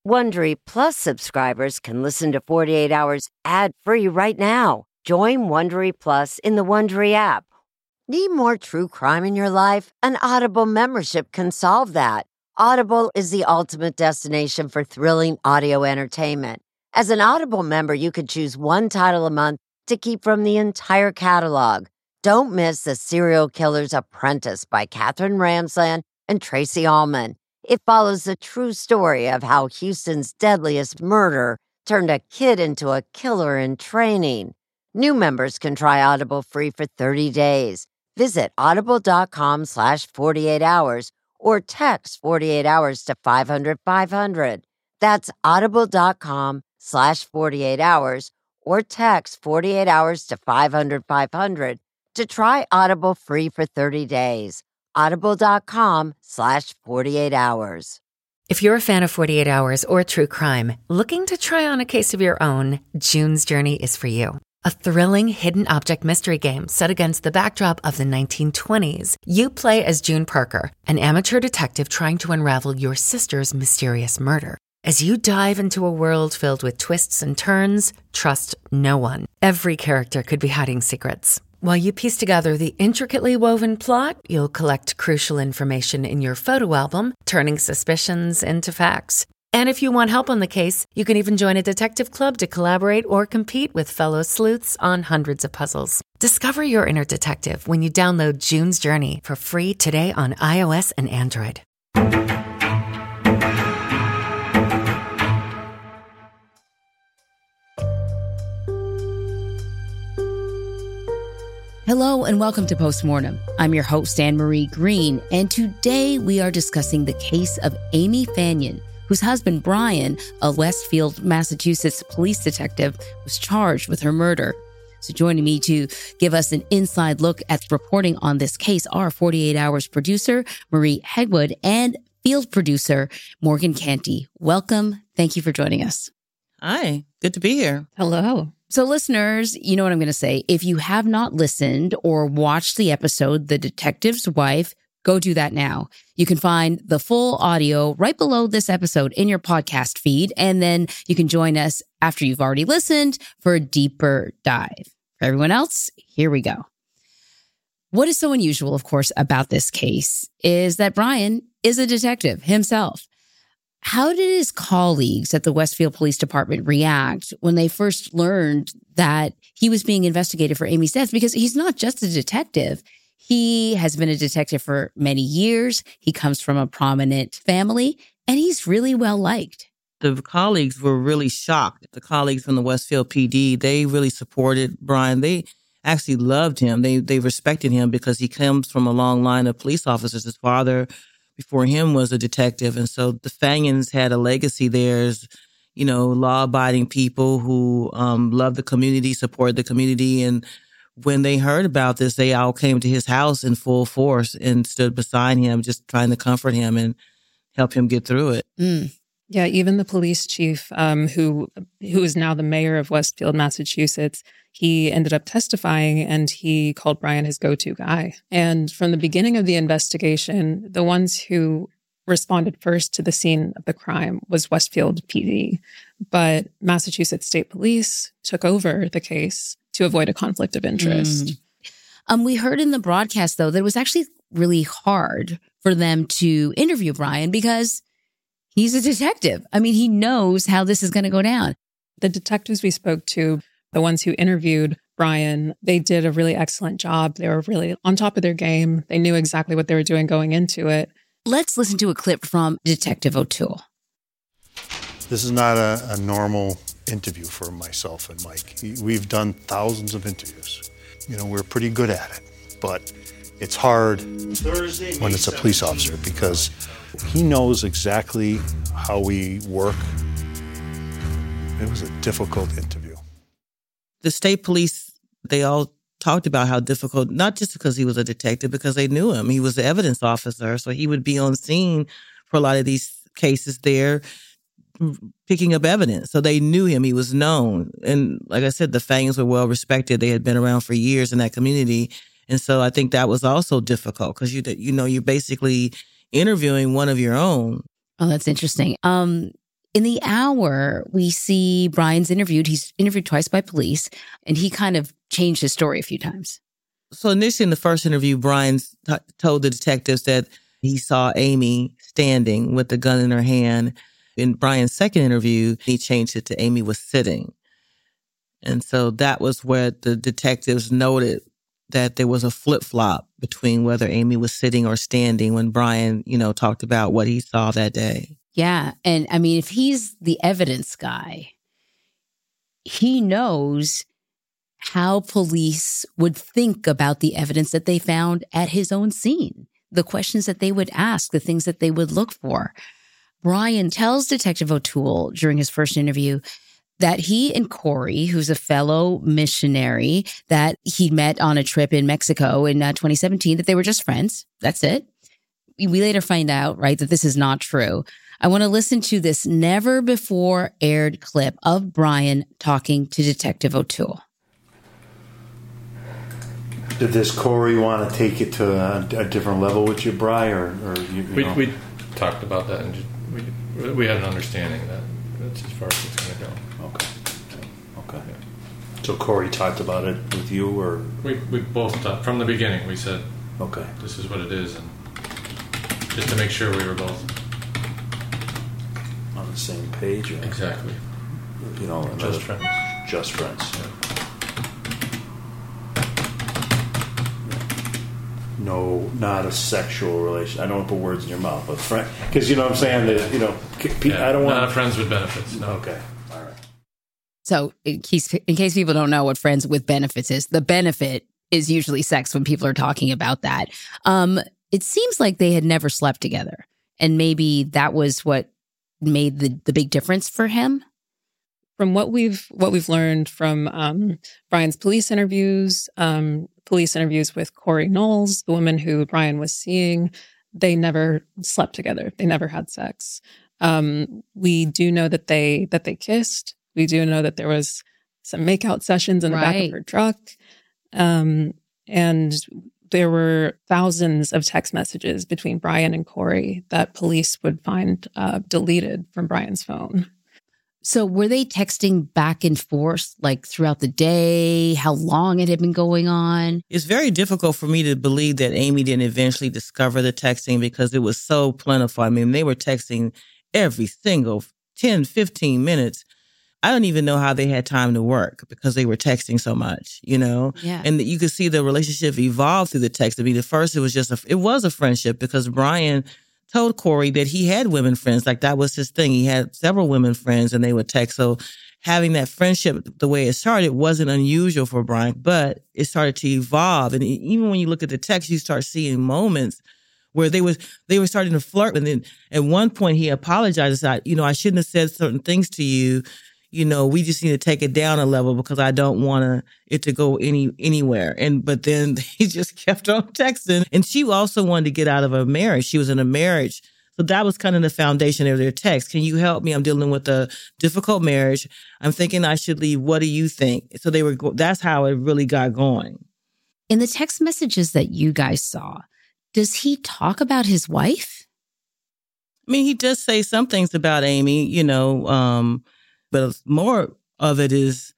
Wondery Plus subscribers can listen to 48 Hours ad-free right now. Join Wondery Plus in the Wondery app. Need more true crime in your life? An Audible membership can solve that. Audible is the ultimate destination for thrilling audio entertainment. As an Audible member, you can choose one title a month to keep from the entire catalog. Don't miss The Serial Killer's Apprentice by Katherine Ramsland and Tracy Ullman. It follows the true story of how Houston's deadliest murder turned a kid into a killer in training. New members can try Audible free for 30 days. Visit audible.com/48 hours or text 48 hours to 500-500. That's audible.com/48 hours or text 48 hours to 500-500 to try Audible free for 30 days. Audible.com/48 hours. If you're a fan of 48 Hours or true crime, looking to try on a case of your own, June's Journey is for you. A thrilling hidden object mystery game set against the backdrop of the 1920s. You play as June Parker, an amateur detective trying to unravel your sister's mysterious murder. As you dive into a world filled with twists and turns, trust no one. Every character could be hiding secrets. While you piece together the intricately woven plot, you'll collect crucial information in your photo album, turning suspicions into facts. And if you want help on the case, you can even join a detective club to collaborate or compete with fellow sleuths on hundreds of puzzles. Discover your inner detective when you download June's Journey for free today on iOS and Android. Hello and welcome to Postmortem. I'm your host, Anne-Marie Green, and today we are discussing the case of Amy Fanyon, whose husband, Brian, a Westfield, Massachusetts police detective, was charged with her murder. So joining me to give us an inside look at reporting on this case are 48 Hours producer Marie Hegwood and field producer Morgan Canty. Welcome. Thank you for joining us. Hi, good to be here. Hello. So listeners, you know what I'm going to say. If you have not listened or watched the episode, The Detective's Wife, go do that now. You can find the full audio right below this episode in your podcast feed, and then you can join us after you've already listened for a deeper dive. For everyone else, here we go. What is so unusual, of course, about this case is that Brian is a detective himself. How did his colleagues at the Westfield Police Department react when they first learned that he was being investigated for Amy's death? Because he's not just a detective. He has been a detective for many years. He comes from a prominent family, and he's really well liked. The colleagues were really shocked. The colleagues from the Westfield PD, they really supported Brian. They actually loved him. They respected him because he comes from a long line of police officers. His father before him was a detective. And so the Fanyons had a legacy there as, you know, law-abiding people who loved the community, supported the community. And when they heard about this, they all came to his house in full force and stood beside him, just trying to comfort him and help him get through it. Mm. Yeah, even the police chief, who is now the mayor of Westfield, Massachusetts, he ended up testifying and he called Brian his go-to guy. And from the beginning of the investigation, the ones who responded first to the scene of the crime was Westfield PD. But Massachusetts State Police took over the case to avoid a conflict of interest. We heard in the broadcast, though, that it was actually really hard for them to interview Brian because he's a detective. I mean, he knows how this is going to go down. The detectives we spoke to, the ones who interviewed Brian, they did a really excellent job. They were really on top of their game. They knew exactly what they were doing going into it. Let's listen to a clip from Detective O'Toole. This is not a normal interview for myself and Mike. We've done thousands of interviews. You know, we're pretty good at it, but it's hard when it's a police officer because he knows exactly how we work. It was a difficult interview. The state police, they all talked about how difficult, not just because he was a detective, because they knew him. He was the evidence officer, so he would be on scene for a lot of these cases there, picking up evidence. So they knew him. He was known. And like I said, the Fanyons were well respected. They had been around for years in that community. And so I think that was also difficult because, you're basically interviewing one of your own. Oh, that's interesting. In the hour, we see Brian's interviewed. He's interviewed twice by police, and he kind of changed his story a few times. So initially in the first interview, Brian told the detectives that he saw Amy standing with the gun in her hand. In Brian's second interview, he changed it to Amy was sitting. And so that was where the detectives noted that there was a flip-flop between whether Amy was sitting or standing when Brian, talked about what he saw that day. Yeah. And I mean, if he's the evidence guy, he knows how police would think about the evidence that they found at his own scene, the questions that they would ask, the things that they would look for. Brian tells Detective O'Toole during his first interview that he and Corey, who's a fellow missionary that he met on a trip in Mexico in 2017, that they were just friends. That's it. We later find out, right, that this is not true. I want to listen to this never before aired clip of Brian talking to Detective O'Toole. Did this Corey want to take it to a different level with you, Bri, or you know? We talked about that, and we had an understanding that that's as far as it's going to go. Okay. Yeah. So Corey talked about it with you, or we both talked from the beginning. We said, okay, this is what it is, and just to make sure we were both on the same page. Or, exactly. Just friends. Just friends. Yeah. No, not a sexual relation. I don't want to put words in your mouth, but friend, because you know what I'm saying. That I don't want not friends with benefits. No. Okay, all right. So in case people don't know what friends with benefits is, the benefit is usually sex when people are talking about that. It seems like they had never slept together, and maybe that was what made the big difference for him. From what we've learned from Brian's police interviews with Corey Knowles, the woman who Brian was seeing, they never slept together. They never had sex. We do know that they kissed. We do know that there was some makeout sessions in the back of her truck. And there were thousands of text messages between Brian and Corey that police would find deleted from Brian's phone. So were they texting back and forth like throughout the day? How long it had been going on? It's very difficult for me to believe that Amy didn't eventually discover the texting because it was so plentiful. I mean, they were texting every single 10, 15 minutes. I don't even know how they had time to work because they were texting so much, Yeah. And you could see the relationship evolve through the text. I mean, at first it was a friendship because Brian told Corey that he had women friends. Like that was his thing. He had several women friends and they would text. So having that friendship, the way it started, wasn't unusual for Brian, but it started to evolve. And even when you look at the text, you start seeing moments where they were starting to flirt. And then at one point he apologized. I shouldn't have said certain things to you. We just need to take it down a level because I don't want it to go anywhere. But then he just kept on texting. And she also wanted to get out of a marriage. She was in a marriage. So that was kind of the foundation of their text. Can you help me? I'm dealing with a difficult marriage. I'm thinking I should leave. What do you think? So that's how it really got going. In the text messages that you guys saw, does he talk about his wife? I mean, he does say some things about Amy, but more of it is,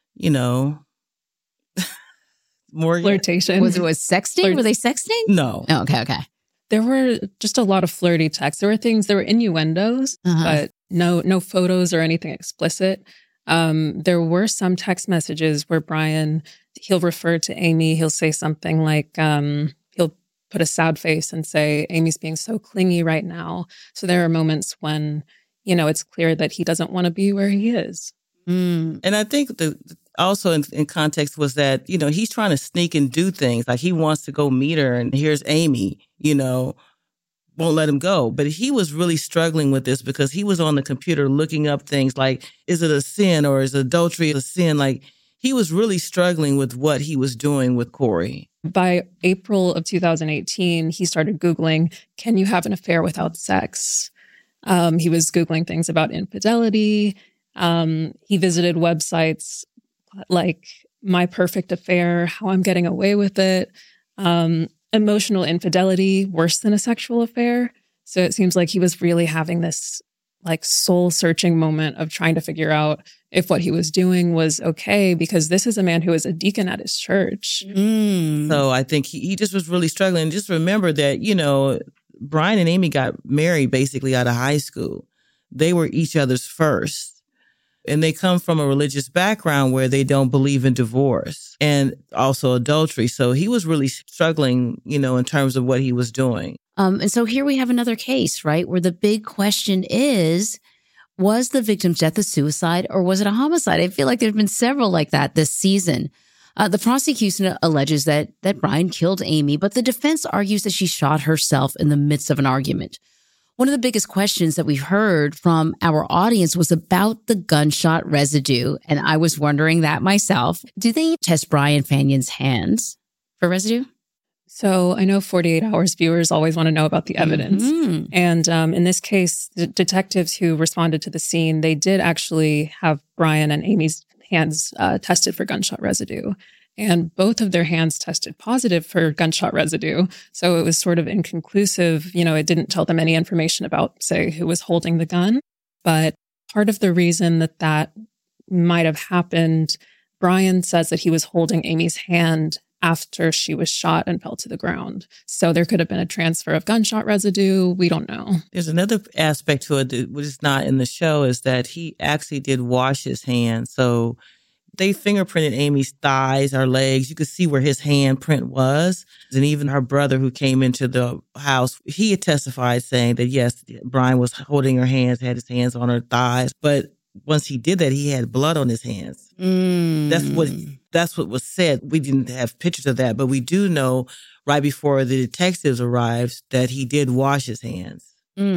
more flirtation. Was sexting? Were they sexting? No. Oh, okay. There were just a lot of flirty texts. There were innuendos, but no photos or anything explicit. There were some text messages where Brian, he'll refer to Amy. He'll say something like, he'll put a sad face and say, Amy's being so clingy right now. So there are moments when, it's clear that he doesn't want to be where he is. And I think also in context was that, he's trying to sneak and do things. Like he wants to go meet her and here's Amy, won't let him go. But he was really struggling with this because he was on the computer looking up things like, is it a sin or is adultery a sin? Like he was really struggling with what he was doing with Corey. By April of 2018, he started Googling, can you have an affair without sex? He was Googling things about infidelity. He visited websites like My Perfect Affair, How I'm Getting Away with It, emotional infidelity, worse than a sexual affair. So it seems like he was really having this like soul-searching moment of trying to figure out if what he was doing was okay, because this is a man who is a deacon at his church. So I think he just was really struggling. Just remember that, Brian and Amy got married basically out of high school. They were each other's first. And they come from a religious background where they don't believe in divorce and also adultery. So he was really struggling, in terms of what he was doing. And so here we have another case, right, where the big question is, was the victim's death a suicide or was it a homicide? I feel like there's been several like that this season. The prosecution alleges that Brian killed Amy, but the defense argues that she shot herself in the midst of an argument. One of the biggest questions that we've heard from our audience was about the gunshot residue, and I was wondering that myself. Do they test Brian Fanion's hands for residue? So I know 48 Hours viewers always want to know about the evidence. Mm-hmm. And in this case, the detectives who responded to the scene, they did actually have Brian and Amy's hands tested for gunshot residue. And both of their hands tested positive for gunshot residue. So it was sort of inconclusive. It didn't tell them any information about, say, who was holding the gun. But part of the reason that might have happened, Brian says that he was holding Amy's hand after she was shot and fell to the ground. So there could have been a transfer of gunshot residue. We don't know. There's another aspect to it which is not in the show, is that he actually did wash his hands. So they fingerprinted Amy's thighs, her legs. You could see where his handprint was. And even her brother who came into the house, he had testified saying that, yes, Brian was holding her hands, had his hands on her thighs. But once he did that, he had blood on his hands. That's what was said. We didn't have pictures of that, but we do know right before the detectives arrived that he did wash his hands.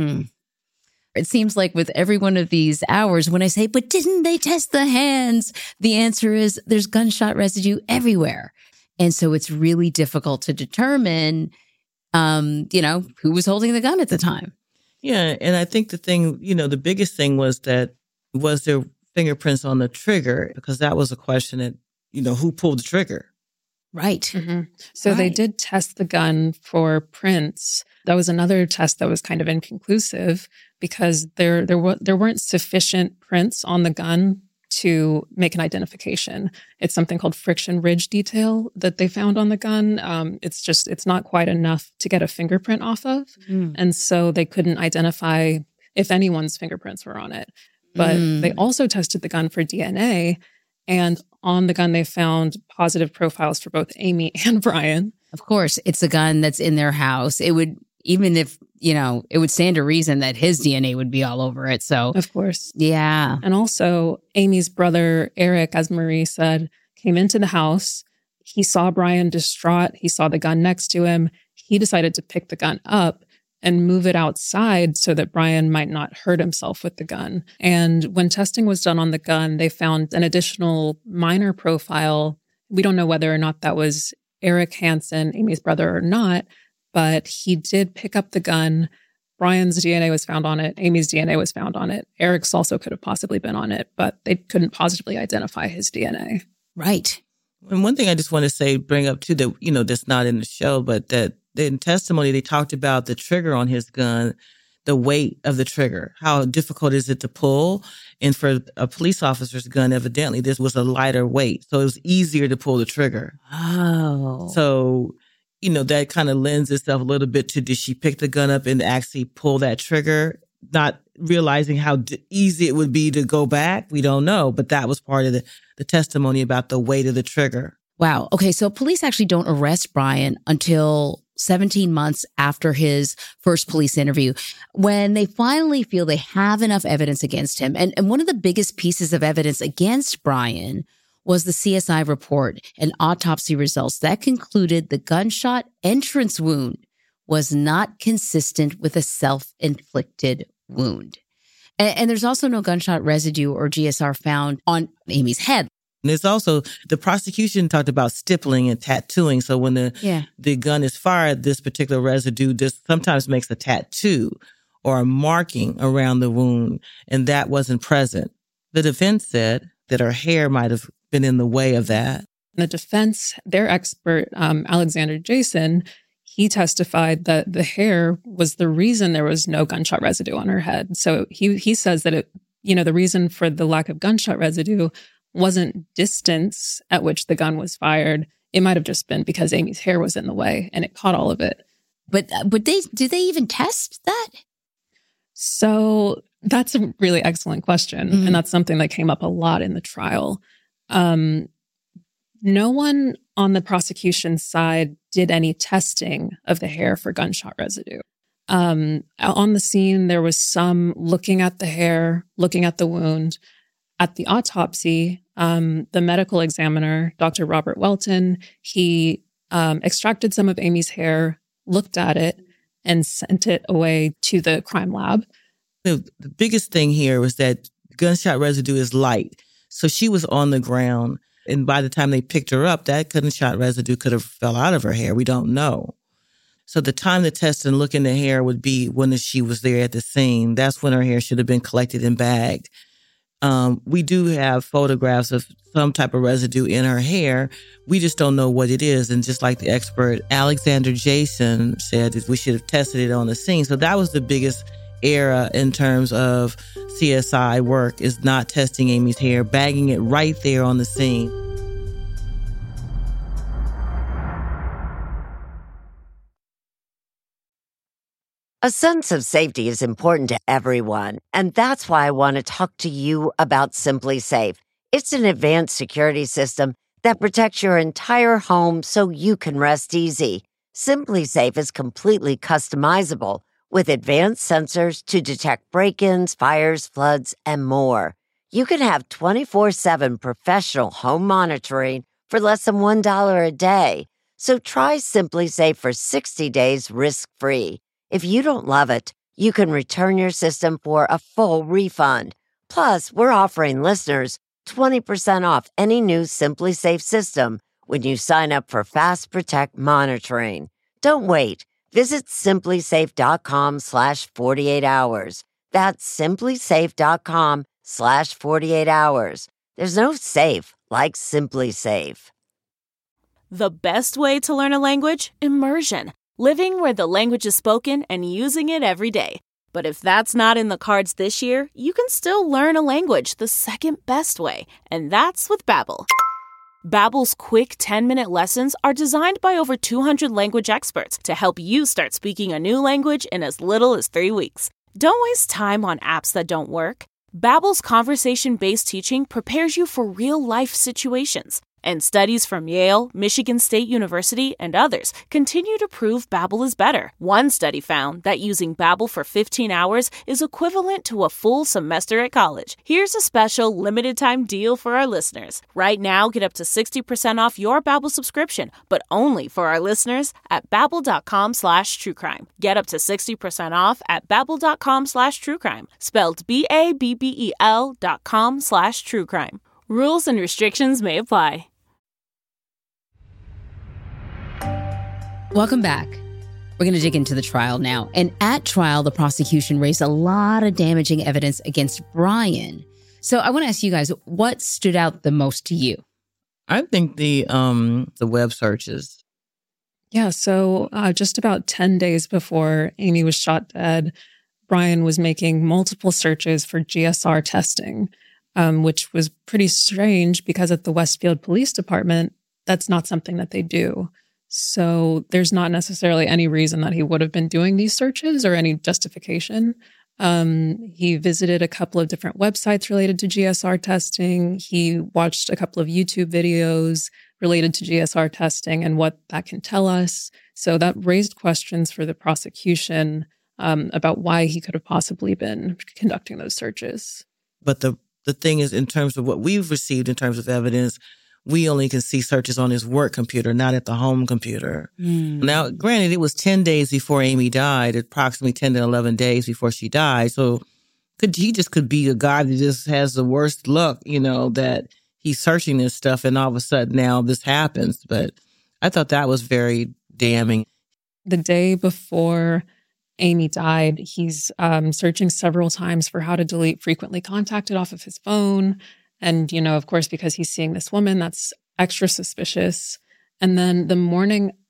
It seems like with every one of these hours, when I say, but didn't they test the hands? The answer is there's gunshot residue everywhere. And so it's really difficult to determine, who was holding the gun at the time. Yeah. And I think the thing, the biggest thing was there fingerprints on the trigger? Because that was a question that, who pulled the trigger? Right. Mm-hmm. So They did test the gun for prints. That was another test that was kind of inconclusive because there weren't sufficient prints on the gun to make an identification. It's something called friction ridge detail that they found on the gun. It's not quite enough to get a fingerprint off of. And so they couldn't identify if anyone's fingerprints were on it. But they also tested the gun for DNA. And on the gun, they found positive profiles for both Amy and Brian. Of course, it's a gun that's in their house. It would, even if, it would stand to reason that his DNA would be all over it. So, of course. Yeah. And also, Amy's brother, Eric, as Marie said, came into the house. He saw Brian distraught. He saw the gun next to him. He decided to pick the gun up and move it outside so that Brian might not hurt himself with the gun. And when testing was done on the gun, they found an additional minor profile. We don't know whether or not that was Eric Hansen, Amy's brother, or not, but he did pick up the gun. Brian's DNA was found on it. Amy's DNA was found on it. Eric's also could have possibly been on it, but they couldn't positively identify his DNA. Right. And one thing I just want to bring up too, that, that's not in the show, but that in testimony, they talked about the trigger on his gun, the weight of the trigger. How difficult is it to pull? And for a police officer's gun, evidently, this was a lighter weight. So it was easier to pull the trigger. Oh. So, that kind of lends itself a little bit to, did she pick the gun up and actually pull that trigger? Not realizing how easy it would be to go back. We don't know. But that was part of the testimony about the weight of the trigger. Wow. Okay. So police actually don't arrest Brian until 17 months after his first police interview, when they finally feel they have enough evidence against him. And one of the biggest pieces of evidence against Brian was the CSI report and autopsy results that concluded the gunshot entrance wound was not consistent with a self-inflicted wound. And there's also no gunshot residue or GSR found on Amy's head. And there's also, the prosecution talked about stippling and tattooing. So when the gun is fired, this particular residue just sometimes makes a tattoo or a marking around the wound, and that wasn't present. The defense said that her hair might have been in the way of that. The defense, their expert, Alexander Jason, he testified that the hair was the reason there was no gunshot residue on her head. So he says that the reason for the lack of gunshot residue wasn't distance at which the gun was fired. It might have just been because Amy's hair was in the way and it caught all of it. But do they even test that? So that's a really excellent question. Mm-hmm. And that's something that came up a lot in the trial. No one on the prosecution side did any testing of the hair for gunshot residue. On the scene, there was some looking at the hair, looking at the wound. At the autopsy, the medical examiner, Dr. Robert Welton, he extracted some of Amy's hair, looked at it, and sent it away to the crime lab. The biggest thing here was that gunshot residue is light. So she was on the ground. And by the time they picked her up, that gunshot residue could have fell out of her hair. We don't know. So the time to test and look in the hair would be when she was there at the scene. That's when her hair should have been collected and bagged. We do have photographs of some type of residue in her hair. We just don't know what it is. And just like the expert Alexander Jason said, that we should have tested it on the scene. So that was the biggest error in terms of CSI work, is not testing Amy's hair, bagging it right there on the scene. A sense of safety is important to everyone, and that's why I want to talk to you about SimpliSafe. It's an advanced security system that protects your entire home so you can rest easy. SimpliSafe is completely customizable with advanced sensors to detect break-ins, fires, floods, and more. You can have 24/7 professional home monitoring for less than $1 a day. So try SimpliSafe for 60 days risk-free. If you don't love it, you can return your system for a full refund. Plus, we're offering listeners 20% off any new SimpliSafe system when you sign up for Fast Protect monitoring. Don't wait. Visit SimpliSafe.com/48 hours. That's SimpliSafe.com/48 hours. There's no safe like SimpliSafe. The best way to learn a language? Immersion. Living where the language is spoken and using it every day. But if that's not in the cards this year, you can still learn a language the second best way, and that's with Babbel. Babbel's quick 10-minute lessons are designed by over 200 language experts to help you start speaking a new language in as little as 3 weeks. Don't waste time on apps that don't work. Babbel's conversation-based teaching prepares you for real-life situations. And studies from Yale, Michigan State University, and others continue to prove Babbel is better. One study found that using Babbel for 15 hours is equivalent to a full semester at college. Here's a special limited-time deal for our listeners. Right now, get up to 60% off your Babbel subscription, but only for our listeners at Babbel.com/truecrime. Get up to 60% off at Babbel.com/truecrime. Spelled BABBEL.com/truecrime. Rules and restrictions may apply. Welcome back. We're going to dig into the trial now. And at trial, the prosecution raised a lot of damaging evidence against Brian. So I want to ask you guys, what stood out the most to you? I think the web searches. Yeah, so just about 10 days before Amy was shot dead, Brian was making multiple searches for GSR testing, which was pretty strange because at the Westfield Police Department, that's not something that they do. So there's not necessarily any reason that he would have been doing these searches or any justification. He visited a couple of different websites related to GSR testing. He watched a couple of YouTube videos related to GSR testing and what that can tell us. So that raised questions for the prosecution about why he could have possibly been conducting those searches. But the thing is, in terms of what we've received in terms of evidence, we only can see searches on his work computer, not at the home computer. Now, granted, it was 10 days before Amy died, approximately 10 to 11 days before she died. So he just could be a guy that just has the worst luck, that he's searching this stuff and all of a sudden now this happens. But I thought that was very damning. The day before Amy died, he's searching several times for how to delete frequently contacted off of his phone. And, of course, because he's seeing this woman, that's extra suspicious. And then the morning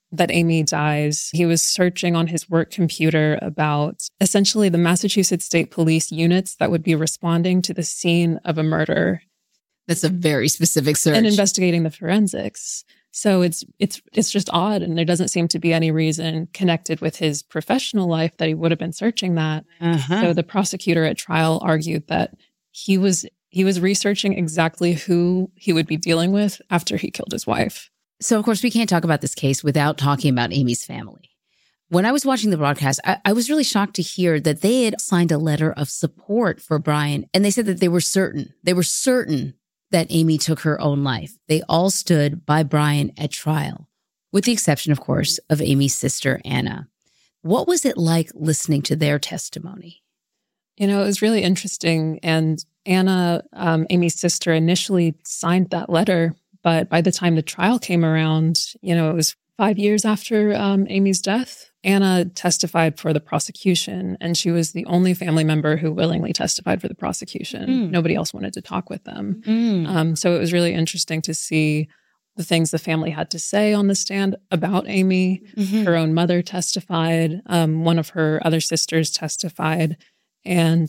that Amy dies, he was searching on his work computer about essentially the Massachusetts State Police units that would be responding to the scene of a murder. That's a very specific search. And investigating the forensics. So it's just odd, and there doesn't seem to be any reason connected with his professional life that he would have been searching that. So the prosecutor at trial argued that he was researching exactly who he would be dealing with after he killed his wife. So, of course, we can't talk about this case without talking about Amy's family. When I was watching the broadcast, I was really shocked to hear that they had signed a letter of support for Brian, and they said that they were certain that Amy took her own life. They all stood by Brian at trial, with the exception, of course, of Amy's sister, Anna. What was it like listening to their testimony? You know, it was really interesting. And Anna, Amy's sister, initially signed that letter. But by the time the trial came around, you know, it was 5 years after Amy's death. Anna testified for the prosecution, and she was the only family member who willingly testified for the prosecution. Nobody else wanted to talk with them. So it was really interesting to see the things the family had to say on the stand about Amy. Her own mother testified. One of her other sisters testified. And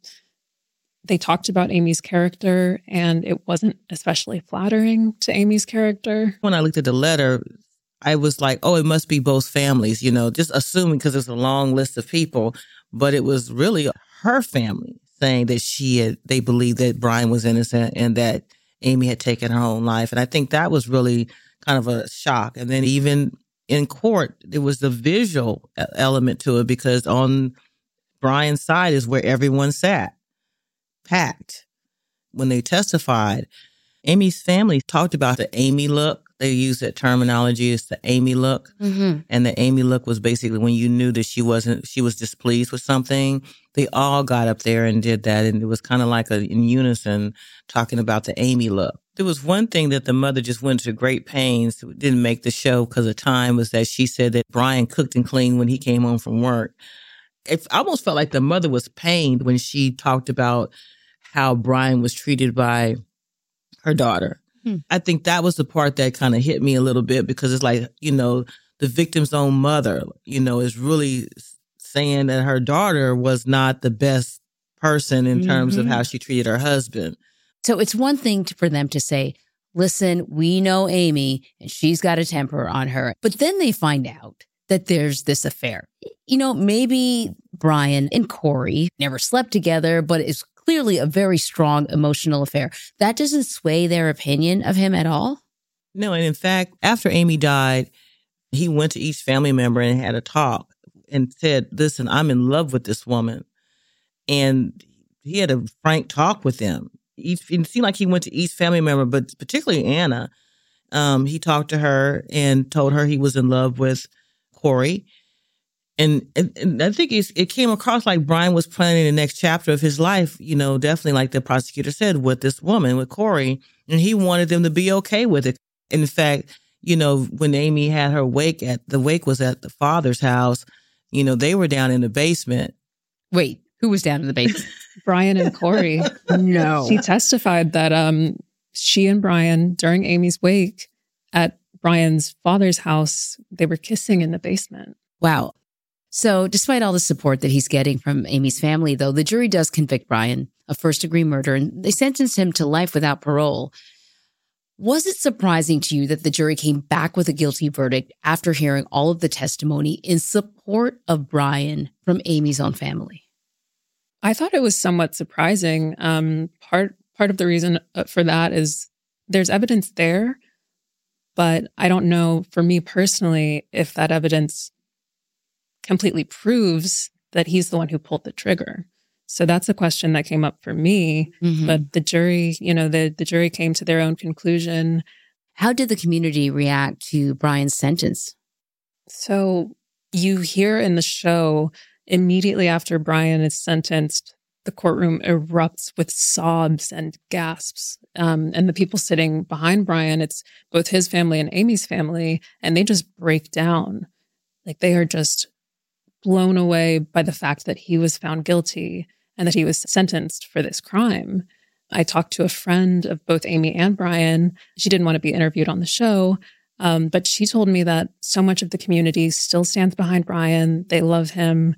they talked about Amy's character, and it wasn't especially flattering to Amy's character. When I looked at the letter, I was like, oh, it must be both families, you know, just assuming because it's a long list of people. But it was really her family saying that they believed that Brian was innocent and that Amy had taken her own life. And I think that was really kind of a shock. And then even in court, there was the visual element to it, because on Brian's side is where everyone sat, packed. When they testified, Amy's family talked about the Amy look. They used that terminology, it's the Amy look. And the Amy look was basically when you knew that she was displeased with something. They all got up there and did that. And it was kind of like in unison talking about the Amy look. There was one thing that the mother just went to great pains, didn't make the show because of time, was that she said that Brian cooked and cleaned when he came home from work. It almost felt like the mother was pained when she talked about how Brian was treated by her daughter. I think that was the part that kind of hit me a little bit, because it's like, you know, the victim's own mother, you know, is really saying that her daughter was not the best person in terms of how she treated her husband. So it's one thing for them to say, listen, we know Amy and she's got a temper on her. But then they find out that there's this affair. You know, maybe Brian and Corey never slept together, but it's clearly a very strong emotional affair. That doesn't sway their opinion of him at all? No, and in fact, after Amy died, he went to each family member and had a talk and said, listen, I'm in love with this woman. And he had a frank talk with them. It seemed like he went to each family member, but particularly Anna. He talked to her and told her he was in love with Corey. And I think it came across like Brian was planning the next chapter of his life, you know, definitely like the prosecutor said, with this woman, with Corey, and he wanted them to be okay with it. In fact, you know, when Amy had her wake was at the father's house, you know, they were down in the basement. Wait, who was down in the basement? Brian and Corey. No. She testified that she and Brian, during Amy's wake at Brian's father's house, they were kissing in the basement. Wow. So despite all the support that he's getting from Amy's family, though, the jury does convict Brian of first-degree murder, and they sentenced him to life without parole. Was it surprising to you that the jury came back with a guilty verdict after hearing all of the testimony in support of Brian from Amy's own family? I thought it was somewhat surprising. Part of the reason for that is there's evidence there, but I don't know, for me personally, if that evidence completely proves that he's the one who pulled the trigger. So that's a question that came up for me. But the jury, you know, the jury came to their own conclusion. How did the community react to Brian's sentence? So you hear in the show, immediately after Brian is sentenced, the courtroom erupts with sobs and gasps. And the people sitting behind Brian, it's both his family and Amy's family, and they just break down. Like, they are just blown away by the fact that he was found guilty and that he was sentenced for this crime. I talked to a friend of both Amy and Brian. She didn't want to be interviewed on the show, But she told me that so much of the community still stands behind Brian. They love him.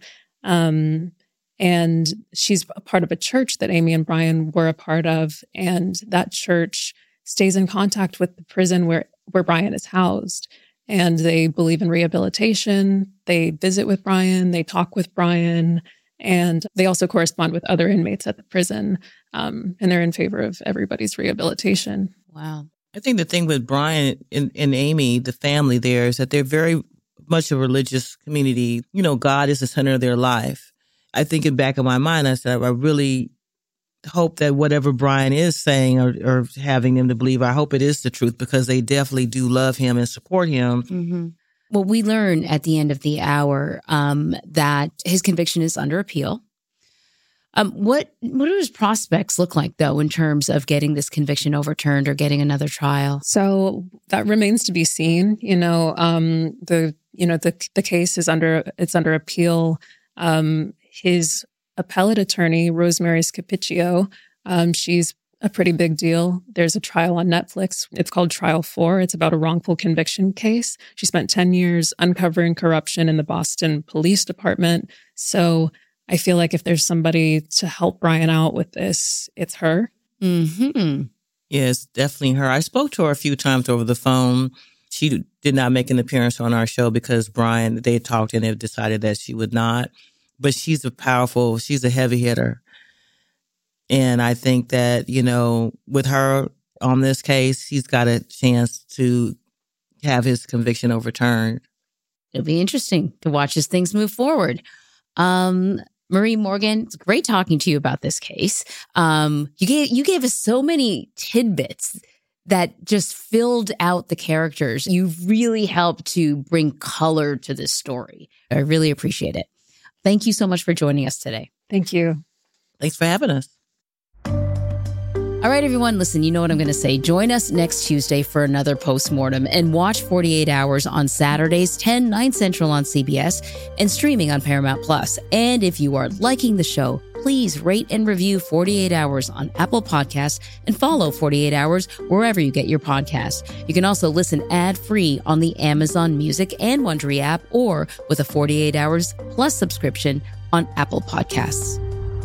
And she's a part of a church that Amy and Brian were a part of. And that church stays in contact with the prison where Brian is housed. And they believe in rehabilitation. They visit with Brian. They talk with Brian. And they also correspond with other inmates at the prison. And they're in favor of everybody's rehabilitation. Wow. I think the thing with Brian and Amy, the family there, is that they're very much a religious community. You know, God is the center of their life. I think in the back of my mind, I said, I really hope that whatever Brian is saying or having them to believe, I hope it is the truth, because they definitely do love him and support him. Mm-hmm. Well, we learn at the end of the hour that his conviction is under appeal. What do his prospects look like, though, in terms of getting this conviction overturned or getting another trial? So that remains to be seen. The case is under appeal. His appellate attorney, Rosemary Scapicchio, she's a pretty big deal. There's a trial on Netflix. It's called Trial 4. It's about a wrongful conviction case. She spent 10 years uncovering corruption in the Boston Police Department. So I feel like if there's somebody to help Brian out with this, it's her. Mm-hmm. Yes, definitely her. I spoke to her a few times over the phone. She did not make an appearance on our show because Brian, they talked and they decided that she would not. But she's a heavy hitter. And I think that, with her on this case, he's got a chance to have his conviction overturned. It'll be interesting to watch as things move forward. Marie Morgan, it's great talking to you about this case. You gave us so many tidbits that just filled out the characters. You really helped to bring color to this story. I really appreciate it. Thank you so much for joining us today. Thank you. Thanks for having us. All right, everyone, listen, you know what I'm going to say. Join us next Tuesday for another postmortem and watch 48 Hours on Saturdays, 10, 9 Central on CBS and streaming on Paramount+. And if you are liking the show, please rate and review 48 Hours on Apple Podcasts and follow 48 Hours wherever you get your podcasts. You can also listen ad-free on the Amazon Music and Wondery app or with a 48 Hours Plus subscription on Apple Podcasts.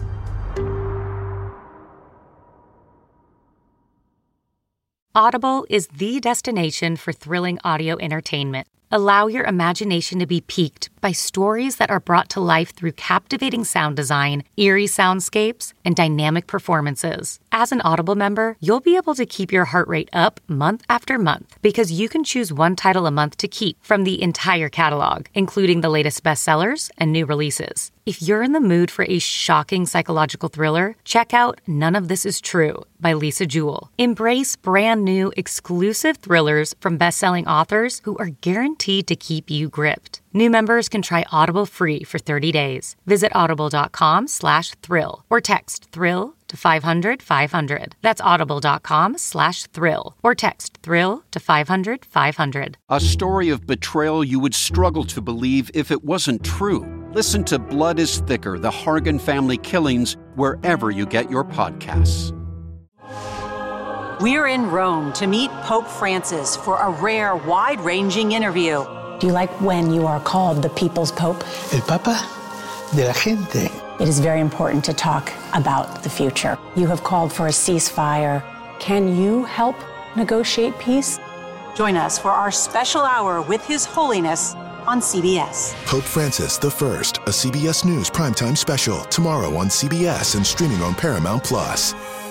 Audible is the destination for thrilling audio entertainment. Allow your imagination to be piqued by stories that are brought to life through captivating sound design, eerie soundscapes, and dynamic performances. As an Audible member, you'll be able to keep your heart rate up month after month because you can choose one title a month to keep from the entire catalog, including the latest bestsellers and new releases. If you're in the mood for a shocking psychological thriller, check out None of This Is True by Lisa Jewell. Embrace brand new exclusive thrillers from best-selling authors who are guaranteed to keep you gripped. New members can try Audible free for 30 days. Visit audible.com/thrill or text thrill to 500-500. That's audible.com/thrill or text thrill to 500-500. A story of betrayal you would struggle to believe if it wasn't true. Listen to Blood is Thicker, The Hargan Family Killings, wherever you get your podcasts. We're in Rome to meet Pope Francis for a rare, wide-ranging interview. Do you like when you are called the People's Pope? El Papa de la gente. It is very important to talk about the future. You have called for a ceasefire. Can you help negotiate peace? Join us for our special hour with His Holiness on CBS. Pope Francis I, a CBS News primetime special, tomorrow on CBS and streaming on Paramount+.